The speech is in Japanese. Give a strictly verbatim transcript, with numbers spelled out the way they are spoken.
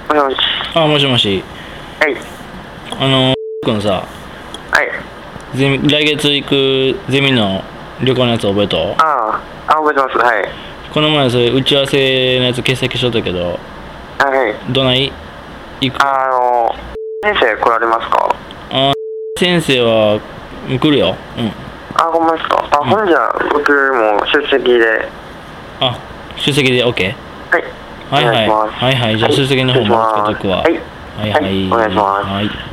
もしもし。 あ、もしもし。 はい。 あの君さ、 はい。 ゼミ来月行くゼミの旅行のやつ覚えと？ ああ、あ、覚えてます。はい。 この前それ打ち合わせのやつ欠席しとったけど、 あ、はい。 どない行く？ あの、先生来られますか？ あ、先生は来るよ。うん。 あ、ほんまですか？あ、 うんほんじゃ、僕も出席で。 あ、出席で OK？ はい。 はいはい。 お願いします。 はいはい。じゃあ出席の方もつけとくわ。 はい。 はいはい。 はいお願いしますはい。